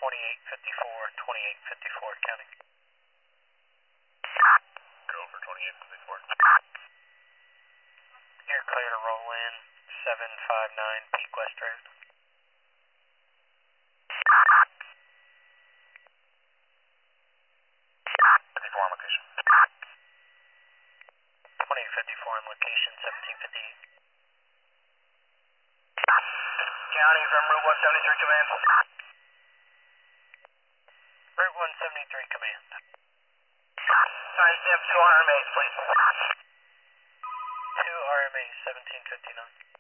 2854, counting. Go for 2854. You're clear to roll in 759 Peak West Road. 54 on location. 2854 on location, 1758. County from Route 173 command. Route 173 command. Timestamp 2 RMAs, please. 2 RMA 1759.